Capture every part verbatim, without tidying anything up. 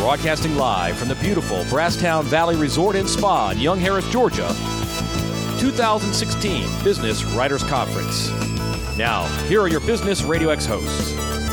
Broadcasting live from the beautiful Brasstown Valley Resort and Spa in Young Harris, Georgia. two thousand sixteen Business Writers Conference. Now, here are your Business Radio X hosts.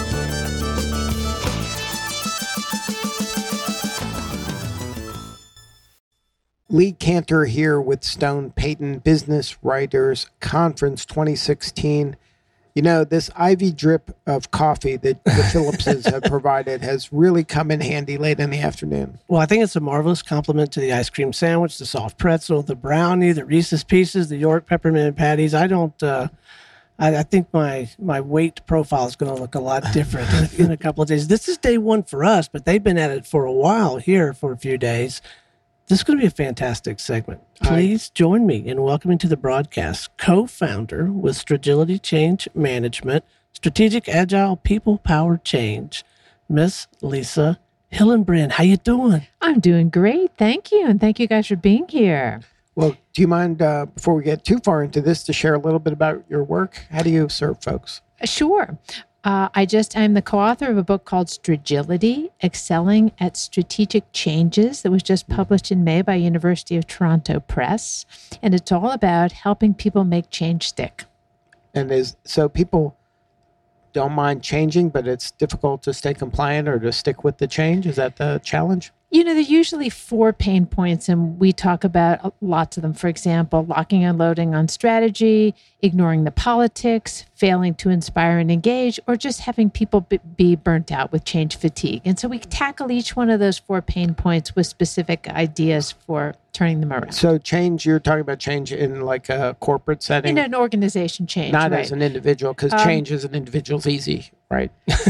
Lee Cantor here with Stone Payton Business Writers Conference twenty sixteen. You know, this I V drip of coffee that the Phillipses have provided has really come in handy late in the afternoon. Well, I think it's a marvelous compliment to the ice cream sandwich, the soft pretzel, the brownie, the Reese's Pieces, the York peppermint patties. I don't, uh, I, I think my, my weight profile is going to look a lot different in a couple of days. This is day one for us, but they've been at it for a while here for a few days. This is going to be a fantastic segment. Please join me in welcoming to the broadcast co-founder with Stragility Change Management, Strategic Agile People Power Change, Miss Lisa Hillenbrand. How you doing? I'm doing great. Thank you. And thank you guys for being here. Well, do you mind, uh, before we get too far into this, to share a little bit about your work? How do you serve folks? Sure. Uh, I just, I'm the co-author of a book called Stragility, Excelling at Strategic Changes, that was just published in May by University of Toronto Press. And it's all about helping people make change stick. And is so people don't mind changing, but it's difficult to stay compliant or to stick with the change? Is that the challenge? You know, there's usually four pain points, and we talk about lots of them. For example, locking and loading on strategy, ignoring the politics, failing to inspire and engage, or just having people b- be burnt out with change fatigue. And so we tackle each one of those four pain points with specific ideas for turning them around. So change, you're talking about change in like a corporate setting? In an organization change, Not right. as an individual, because Um, change as an individual is easy, right?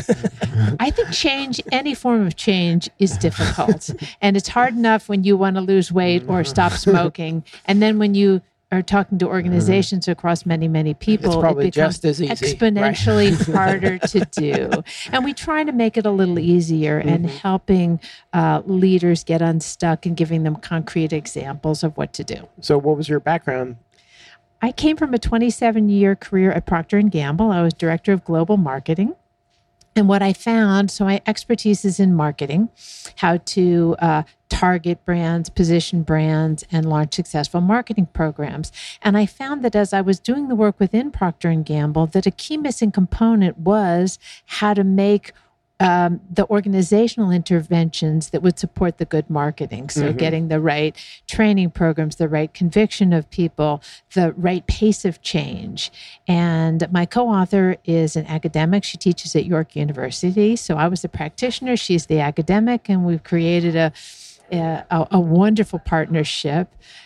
I think change, any form of change, is difficult. And it's hard enough when you want to lose weight or stop smoking. And then when you are talking to organizations across many, many people, It's probably it becomes just as easy, exponentially harder to do. And we try to make it a little easier and helping uh, leaders get unstuck and giving them concrete examples of what to do. So what was your background? I came from a twenty-seven year career at Procter and Gamble. I was director of global marketing. And what I found, so my expertise is in marketing, how to uh, target brands, position brands, and launch successful marketing programs. And I found that as I was doing the work within Procter and Gamble, that a key missing component was how to make Um, the organizational interventions that would support the good marketing. So Mm-hmm. getting the right training programs, the right conviction of people, the right pace of change. And my co-author is an academic. She teaches at York University. So I was the practitioner, she's the academic, and we've created a, a, a wonderful partnership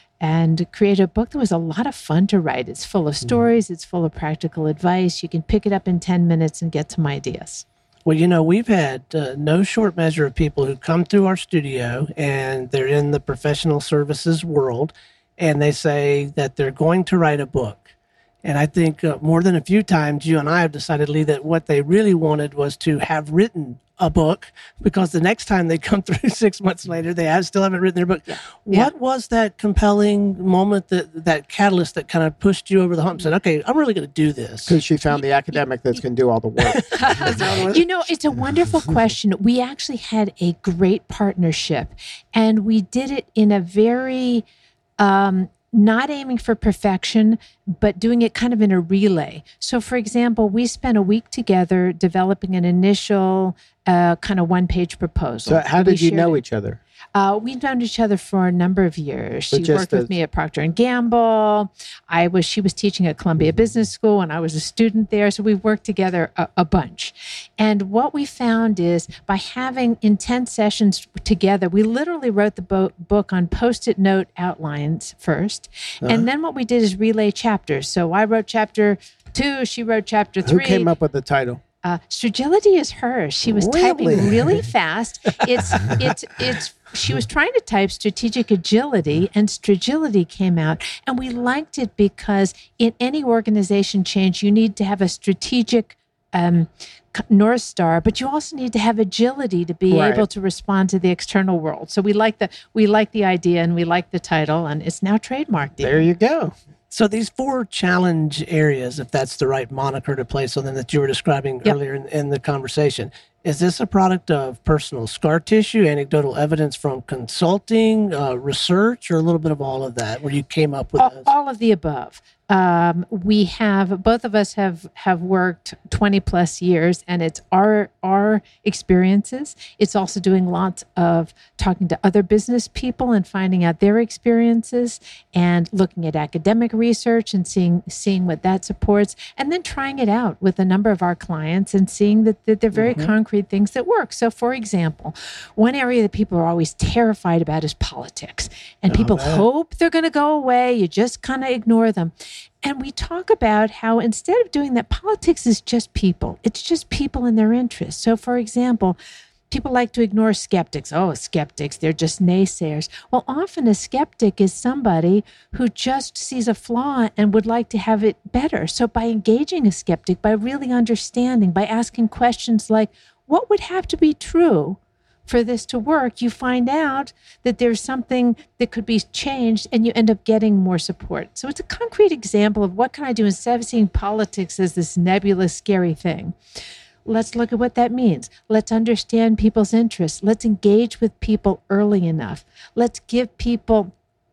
and created a book that was a lot of fun to write. It's full of stories. It's full of practical advice. You can pick it up in ten minutes and get some ideas. Well, you know, we've had uh, no short measure of people who come through our studio and they're in the professional services world and they say that they're going to write a book. And I think uh, more than a few times you and I have decided, Lee, that what they really wanted was to have written a book, because the next time they come through six months later, they have, still haven't written their book. Yeah. What Yeah. was that compelling moment, that that catalyst that kind of pushed you over the hump and said, okay, I'm really going to do this? Because she found the academic that's going to do all the work. You know, it's a wonderful question. We actually had a great partnership, and we did it in a very, um, not aiming for perfection, but doing it kind of in a relay. So, for example, we spent a week together developing an initial uh, kind of one-page proposal. So how We did you shared know it. each other? Uh, we've known each other for a number of years. She But just worked with as- me at Procter and Gamble. I was she was teaching at Columbia Business School, and I was a student there. So we've worked together a, a bunch. And what we found is by having intense sessions together, we literally wrote the bo- book on Post-it note outlines first, Uh-huh. and then what we did is relay chapters. So I wrote chapter two, she wrote chapter Who three. came up with the title? Uh, Stragility is hers. She was Really? typing really fast. It's it's it's. She was trying to type strategic agility, and Stragility came out, and we liked it because in any organization change, you need to have a strategic um, North Star, but you also need to have agility to be Right. able to respond to the external world. So we like the we like the idea, and we like the title, and it's now trademarked. There you go. So these four challenge areas, if that's the right moniker to place on them that you were describing Yep. earlier in, in the conversation, Is this a product of personal scar tissue, anecdotal evidence from consulting, uh, research, or a little bit of all of that, where you came up with all, this? all of the above? Um, we have, both of us have, have worked twenty plus years, and it's our, our experiences. It's also doing lots of talking to other business people and finding out their experiences, and looking at academic research and seeing, seeing what that supports, and then trying it out with a number of our clients and seeing that, that they're very mm-hmm. concrete things that work. So for example, one area that people are always terrified about is politics, and oh, people man. hope they're going to go away. You just kind of ignore them. And we talk about how instead of doing that, politics is just people. It's just people and their interests. So, for example, people like to ignore skeptics. Oh, skeptics, they're just naysayers. Well, often a skeptic is somebody who just sees a flaw and would like to have it better. So by engaging a skeptic, by really understanding, by asking questions like, what would have to be true for this to work, you find out that there's something that could be changed, and you end up getting more support. So it's a concrete example of what can I do instead of seeing politics as this nebulous, scary thing. Let's look at what that means. Let's understand people's interests. Let's engage with people early enough. Let's give people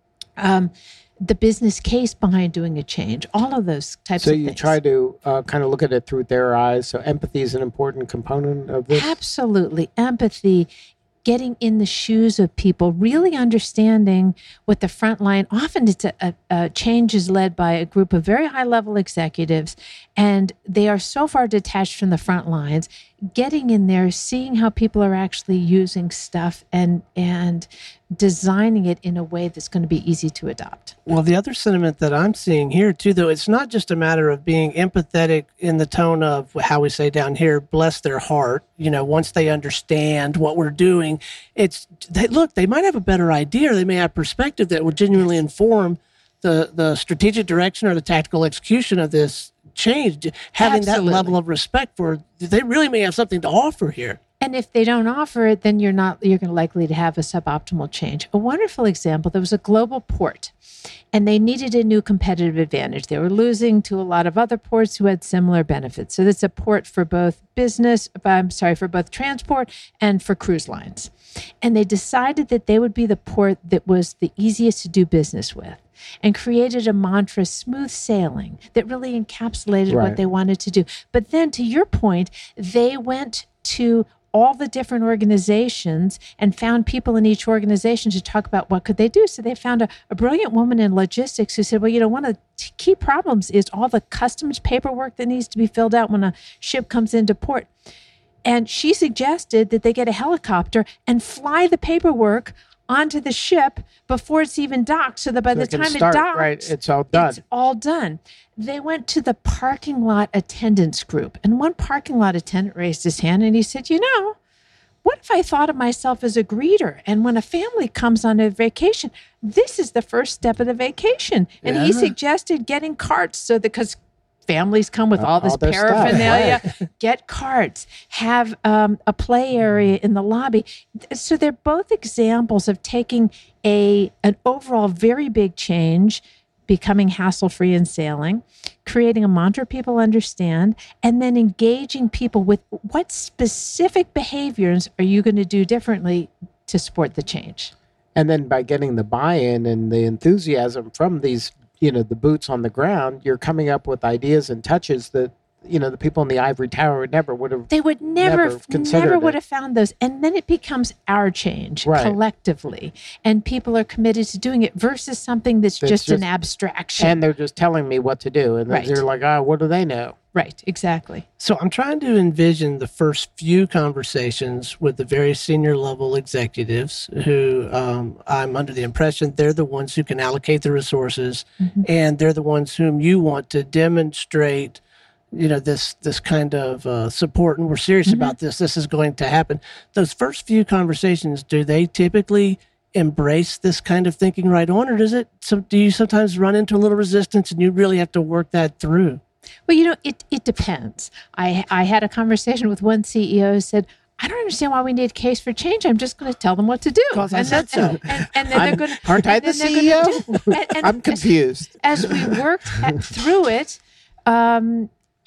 um, the business case behind doing a change, all of those types so of things. So you try to uh, kind of look at it through their eyes. So empathy is an important component of this? Absolutely. Empathy, getting in the shoes of people, really understanding what the front line, often it's a, a, a change is led by a group of very high-level executives, and they are so far detached from the front lines, getting in there, seeing how people are actually using stuff and and designing it in a way that's going to be easy to adopt. Well, the other sentiment that I'm seeing here too, though, it's not just a matter of being empathetic in the tone of how we say down here, bless their heart. You know, once they understand what we're doing, it's, they, look, they might have a better idea, or they may have perspective that would genuinely inform the, the strategic direction or the tactical execution of this change. Having Absolutely. that level of respect for, they really may have something to offer here. And if they don't offer it, then you're not, you're likely to have a suboptimal change. A wonderful example, there was a global port, and they needed a new competitive advantage. They were losing to a lot of other ports who had similar benefits. So it's a port for both business, I'm sorry, for both transport and for cruise lines. And they decided that they would be the port that was the easiest to do business with, and created a mantra, smooth sailing, that really encapsulated right. what they wanted to do. But then, to your point, they went to all the different organizations and found people in each organization to talk about what could they do. So they found a, a brilliant woman in logistics who said, well, you know, one of the key problems is all the customs paperwork that needs to be filled out when a ship comes into port. And she suggested that they get a helicopter and fly the paperwork onto the ship before it's even docked, so that by so the it time start, it docks, right, it's all done. It's all done. They went to the parking lot attendants group, and one parking lot attendant raised his hand and he said, you know, what if I thought of myself as a greeter? And when a family comes on a vacation, this is the first step of the vacation. And yeah. he suggested getting carts, so that, because families come with Uh, all this all their paraphernalia, stuff, right. get carts, have um, a play area in the lobby. So they're both examples of taking a an overall very big change, becoming hassle-free in sailing, creating a mantra people understand, and then engaging people with what specific behaviors are you going to do differently to support the change. And then by getting the buy-in and the enthusiasm from these, you know, the boots on the ground, you're coming up with ideas and touches that, you know, the people in the ivory tower would never would have. They would never, never considered never would it. have found those. And then it becomes our change Right. collectively. And people are committed to doing it versus something that's, That's just, just- an abstraction. And they're just telling me what to do. And then Right. they're like, oh, what do they know? right, exactly. So I'm trying to envision the first few conversations with the very senior level executives who um, I'm under the impression they're the ones who can allocate the resources, Mm-hmm. and they're the ones whom you want to demonstrate, you know, this this kind of uh, support, and we're serious Mm-hmm. about this. This is going to happen. Those first few conversations, do they typically embrace this kind of thinking right on, or does it? So do you sometimes run into a little resistance, and you really have to work that through? Well, you know, it, it depends. I I had a conversation with one C E O who said, I don't understand why we need a case for change. I'm just going to tell them what to do. 'Cause I and said then, so. And, and, and then they're I'm- going to. aren't I the C E O? I'm confused. As, as we worked at, through it, um,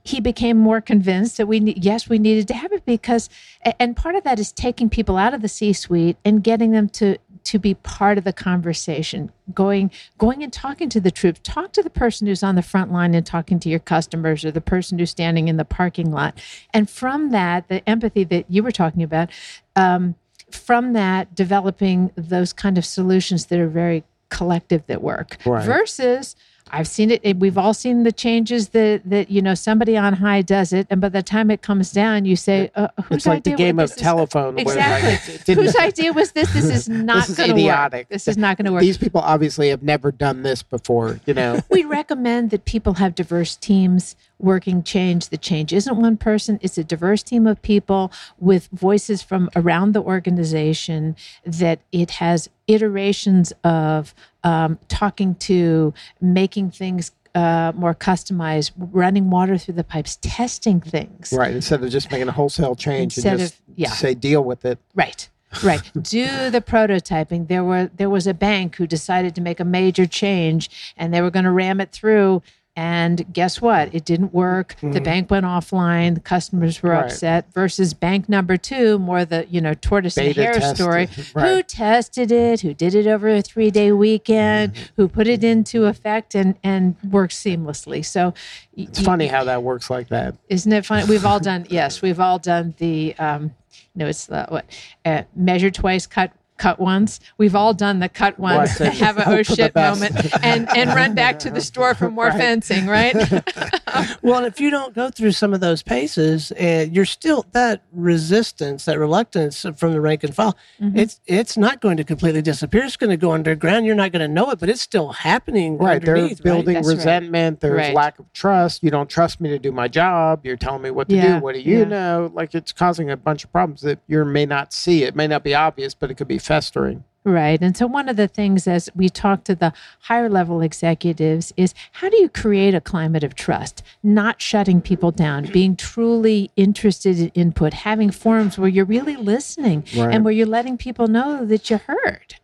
he became more convinced that we ne- yes we needed to have it because and part of that is taking people out of the C-suite and getting them to to be part of the conversation, going going and talking to the troops, talk to the person who's on the front line and talking to your customers or the person who's standing in the parking lot. And from that, the empathy that you were talking about, um, from that, developing those kind of solutions that are very collective that work Right. versus I've seen it. We've all seen the changes that, that, you know, somebody on high does it. And by the time it comes down, you say, uh, whose It's like the idea game was of this? telephone. Where Exactly. like, it didn't- Whose idea was this? This is not This is going to work. idiotic. This is not going to work. These people obviously have never done this before, you know. We recommend that people have diverse teams working change. The change isn't one person. It's a diverse team of people with voices from around the organization, that it has iterations of um, talking to, making things uh, more customized, running water through the pipes, testing things. Right. Instead of just making a wholesale change Instead and just of- yeah. say deal with it. Right. Right. Do the prototyping. There were there was a bank who decided to make a major change and they were going to ram it through. And guess what? It didn't work. The bank went offline. The customers were Right. upset. Versus bank number two, more the you know tortoise and Beta hare tested. story. Right. Who tested it? Who did it over a three day weekend? Who put it into effect and and worked seamlessly? So y- It's y- funny how that works like that. Isn't it funny? We've all done, yes, we've all done the, um, you know, it's the, what, uh, measure twice, cut cut once. We've all done the cut once, Right. have a Hope oh for the shit best. moment, and, and run back to the store for more Right. fencing, right? Well, and if you don't go through some of those paces, uh, you're still that resistance, that reluctance from the rank and file. Mm-hmm. It's it's not going to completely disappear. It's going to go underground. You're not going to know it, but it's still happening. Right. They're underneath, building That's right. resentment. There's Right. lack of trust. You don't trust me to do my job. You're telling me what to Yeah, do. What do you yeah. know? Like, it's causing a bunch of problems that you may not see. It may not be obvious, but it could be festering. Right. And so one of the things as we talk to the higher level executives is how do you create a climate of trust, not shutting people down, being truly interested in input, having forums where you're really listening Right. and where you're letting people know that you heard.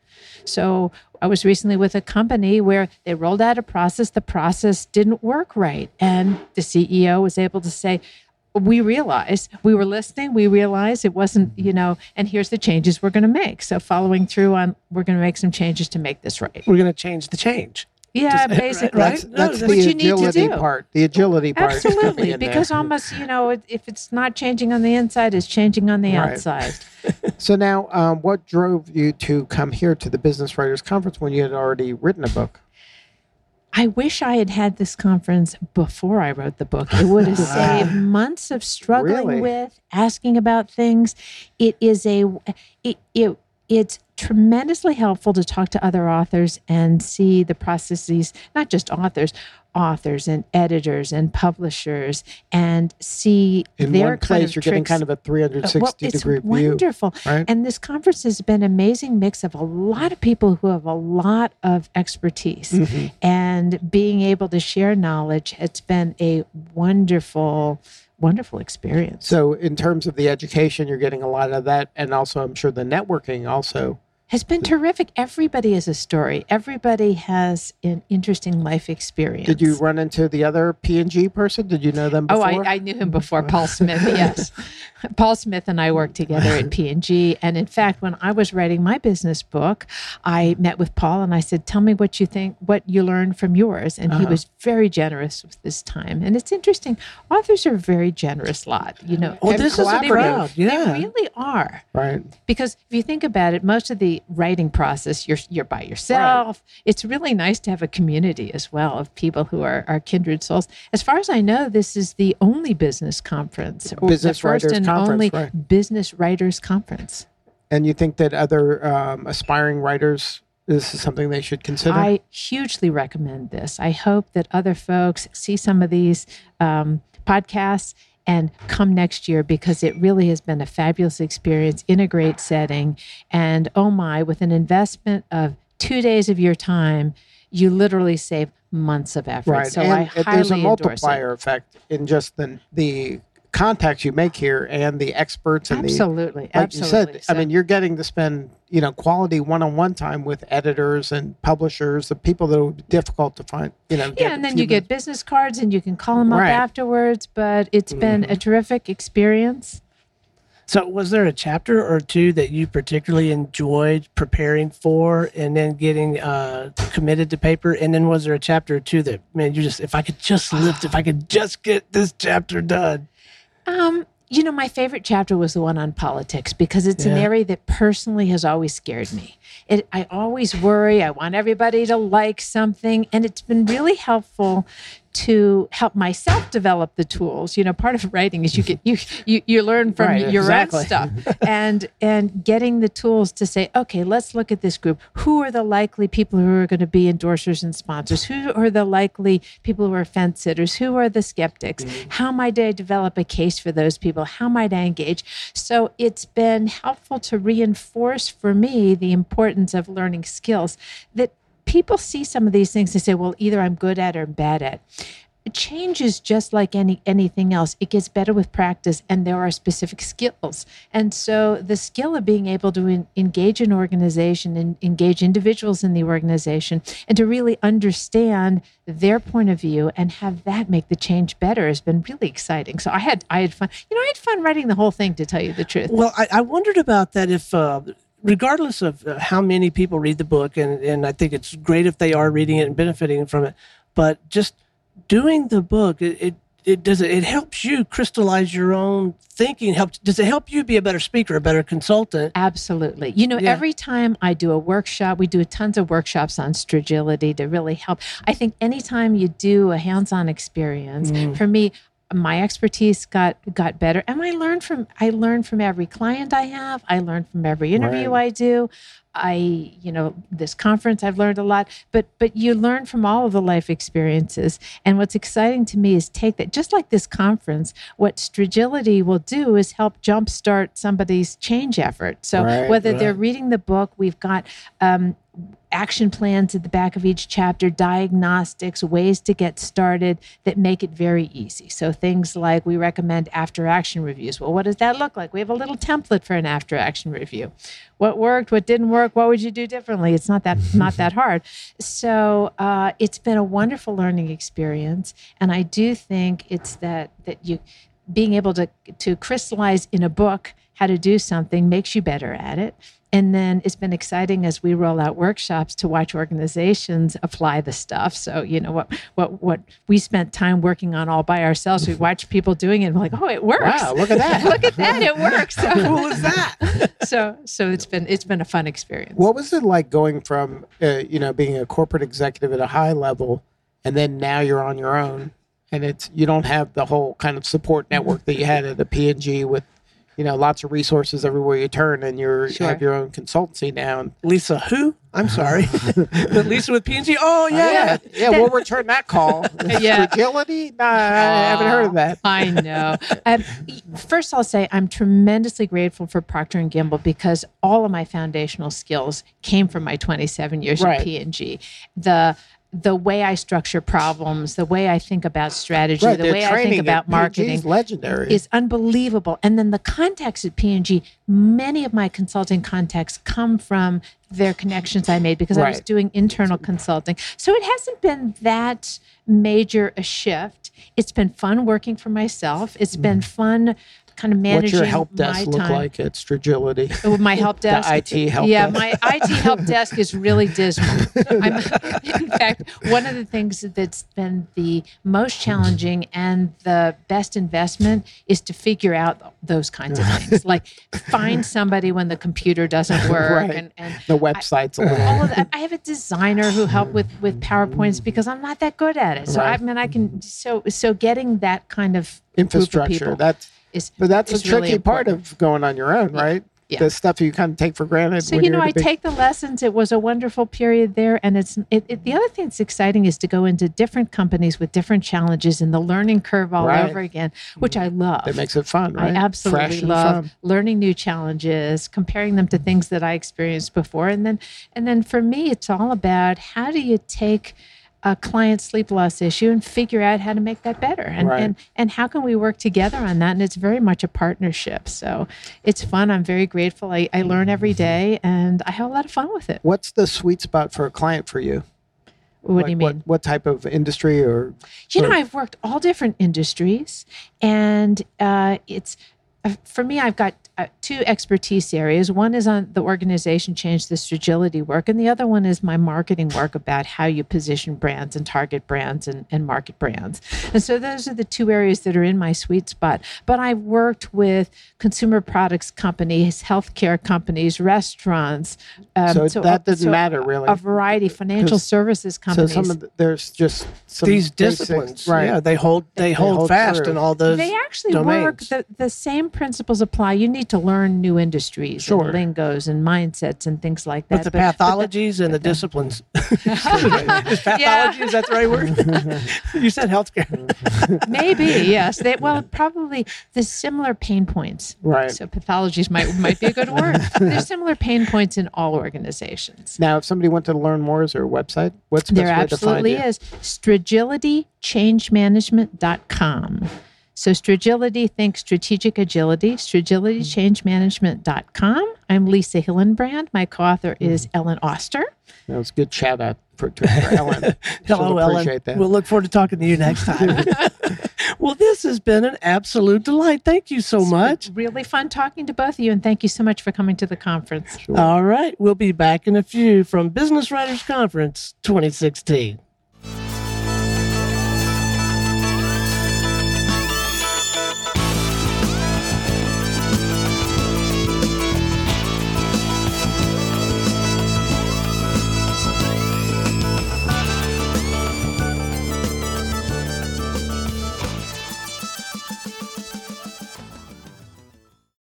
So I was recently with a company where they rolled out a process. The process didn't work right. And the C E O was able to say, we realized we were listening. We realized it wasn't, you know, and here's the changes we're going to make. So following through on, we're going to make some changes to make this right. We're going to change the change. Yeah, Just- basically. right? That's, No, that's that's the what you need to agility do. part. The agility part. is coming Absolutely. in there. Because almost, you know, if it's not changing on the inside, it's changing on the Right. outside. So now, um, what drove you to come here to the Business Writers Conference when you had already written a book? I wish I had had this conference before I wrote the book. It would have saved months of struggling Really? with, asking about things. It is a, it, it it's tremendously helpful to talk to other authors and see the processes, not just authors, authors and editors and publishers, and see In their one kind place, of you're getting tricks. kind of a three sixty Well, it's degree view. wonderful. right? And this conference has been an amazing mix of a lot of people who have a lot of expertise Mm-hmm. and being able to share knowledge. It's been a wonderful, wonderful experience. So, in terms of the education, you're getting a lot of that, and also, I'm sure the networking also. Has been terrific. Everybody has a story. Everybody has an interesting life experience. Did you run into the other P and G person? Did you know them Oh, before? I, I knew him before, Paul Smith. Yes, Paul Smith and I worked together at P and G. And in fact, when I was writing my business book, I met with Paul and I said, "Tell me what you think, what you learned from yours." And he was very generous with this time. And it's interesting. Authors are a very generous lot. You know, Oh, And this is a collaborative. crowd. Yeah. they really are. Right. Because if you think about it, most of the writing process, you're you're by yourself. It's really nice to have a community as well of people who are, are kindred souls. As far as I know, this is the only business conference, or Business the first Writers and Conference, only right. business writers conference. And you think that other um, aspiring writers, this is something they should consider? I hugely recommend this. I hope that other folks see some of these um, podcasts and come next year, because it really has been a fabulous experience in a great setting. And oh my, with an investment of two days of your time, you literally save months of effort. right. So and I it- highly there's a endorse it. multiplier effect in just the the contacts you make here and the experts and Absolutely. the, like absolutely. you said, I mean, you're getting to spend, you know, quality one-on-one time with editors and publishers, the people that would be difficult to find, you know. Yeah, and then you get business cards and you can call them up Right. afterwards, but it's Mm-hmm. been a terrific experience. So was there a chapter or two that you particularly enjoyed preparing for and then getting uh, committed to paper? And then was there a chapter or two that, man, you just, if I could just lift, if I could just get this chapter done? Um, you know, my favorite chapter was the one on politics because it's an Yeah. area that personally has always scared me. It, I always worry. I want everybody to like something. And it's been really helpful to help myself develop the tools. You know, part of writing is you get you you, you learn from Right, your exactly. own stuff and and getting the tools to say, okay, let's look at this group. Who are the likely people who are going to be endorsers and sponsors? Who are the likely people who are fence sitters? Who are the skeptics? Mm-hmm. How might I develop a case for those people? How might I engage? So it's been helpful to reinforce for me the importance of learning skills that people see some of these things and say, well, either I'm good at or bad at. Change is just like any anything else. It gets better with practice, and there are specific skills. And so the skill of being able to en- engage an organization and engage individuals in the organization and to really understand their point of view and have that make the change better has been really exciting. So I had I had fun. You know, I had fun writing the whole thing, to tell you the truth. Well, I, I wondered about that if, uh, regardless of uh, how many people read the book, and, and I think it's great if they are reading it and benefiting from it, but just doing the book, it, it, it does it, it helps you crystallize your own thinking. Helps, does it help you be a better speaker, a better consultant? Absolutely. You know, Yeah. every time I do a workshop, we do tons of workshops on Stragility to really help. I think anytime you do a hands-on experience, for me, my expertise got got better, and I learned from I learned from every client I have. I learned from every interview Right. I do. I, you know, this conference I've learned a lot, but but you learn from all of the life experiences. And what's exciting to me is take that, just like this conference, what Stragility will do is help jumpstart somebody's change effort. So Right, whether they're right. reading the book, we've got um, action plans at the back of each chapter, diagnostics, ways to get started that make it very easy. So things like we recommend after action reviews. Well, what does that look like? We have a little template for an after action review. What worked, what didn't work, what would you do differently? It's not that not that hard. So uh, it's been a wonderful learning experience, and I do think it's that that you being able to to crystallize in a book how to do something makes you better at it. And then it's been exciting as we roll out workshops to watch organizations apply the stuff. So, you know, what what what we spent time working on all by ourselves, we watched people doing it and we're like, oh, it works. Wow, look at that. Look at that, it works. So, Cool is that? so so it's been it's been a fun experience. What was it like going from, uh, you know, being a corporate executive at a high level, and then now you're on your own, and it's you don't have the whole kind of support network that you had at a P and G with, you know, lots of resources everywhere you turn, and you're Sure. you have your own consultancy now. And, Lisa, who? I'm sorry. But Lisa with P and G? Oh, yeah. yeah, yeah, we'll return that call. Yeah. Fragility? Nah, I haven't heard of that. I know. Um, first, I'll say I'm tremendously grateful for Procter and Gamble because all of my foundational skills came from my twenty-seven years Right. at P and G. The the way I structure problems, the way I think about strategy, Right, the their way I training think about at P and G marketing is legendary. is unbelievable. And then the contacts at P and G, many of my consulting contacts come from their connections I made because I was Right. doing internal consulting. So it hasn't been that major a shift. It's been fun working for myself. It's been fun kind of managing What's your help my desk look time. like at Stragility? Oh, my help desk. The I T help Yeah, desk. my I T help desk is really dismal. I'm, in fact, one of the things that's been the most challenging and the best investment is to figure out those kinds of things. Like find somebody when the computer doesn't work, Right. and, and The website's a little. all of that. I have a designer who helped with with PowerPoints because I'm not that good at it. So Right. I mean, I can so so getting that kind of group of Infrastructure. people That's is but that's is a tricky really part important. of going on your own, right? Yeah. The stuff you kind of take for granted. So when you know, you're I the big- take the lessons. It was a wonderful period there, and it's it, it, the other thing that's exciting is to go into different companies with different challenges and the learning curve all Right. over again, which I love. That makes it fun, right? I absolutely Fresh and love fun. learning new challenges, comparing them to things that I experienced before, and then and then for me, it's all about how do you take a client sleep loss issue and figure out how to make that better. And, Right. and, and how can we work together on that? And it's very much a partnership. So it's fun. I'm very grateful. I, I learn every day and I have a lot of fun with it. What's the sweet spot for a client for you? What Like do you mean? What, what type of industry or? You know, or- I've worked all different industries, and uh, it's uh, for me. I've got uh, two expertise areas. One is on the organization change, the Stragility work, and the other one is my marketing work about how you position brands and target brands and, and market brands. And so those are the two areas that are in my sweet spot. But I've worked with consumer products companies, healthcare companies, restaurants. Um, So that doesn't matter, really. A variety, financial 'Cause- services So companies. some of the, there's just some These basics- disciplines, right? yeah, they hold they, hold, hold fast true. in all those. They actually domains. work. The, the same principles apply. You need to learn new industries Sure. and lingos and mindsets and things like that. But the pathologies and the disciplines. Is pathology, is that the right word? You said healthcare. maybe yes. They, well, probably the similar pain points. Right. So pathologies might might be a good word. There's similar pain points in all organizations. Now, if somebody wanted to learn more, is there a website? What's the There best way to find absolutely you? is. Stragility change management dot com. So Stragility, think strategic agility, stragility change management dot com. I'm Lisa Hillenbrand. My co-author is Ellen Oster. That was a good shout out for, to, for Ellen. Hello, She'll Ellen. appreciate that. We'll look forward to talking to you next time. Well, this has been an absolute delight. Thank you so much. Really fun talking to both of you, and thank you so much for coming to the conference. All right. We'll be back in a few from Business Writers Conference twenty sixteen.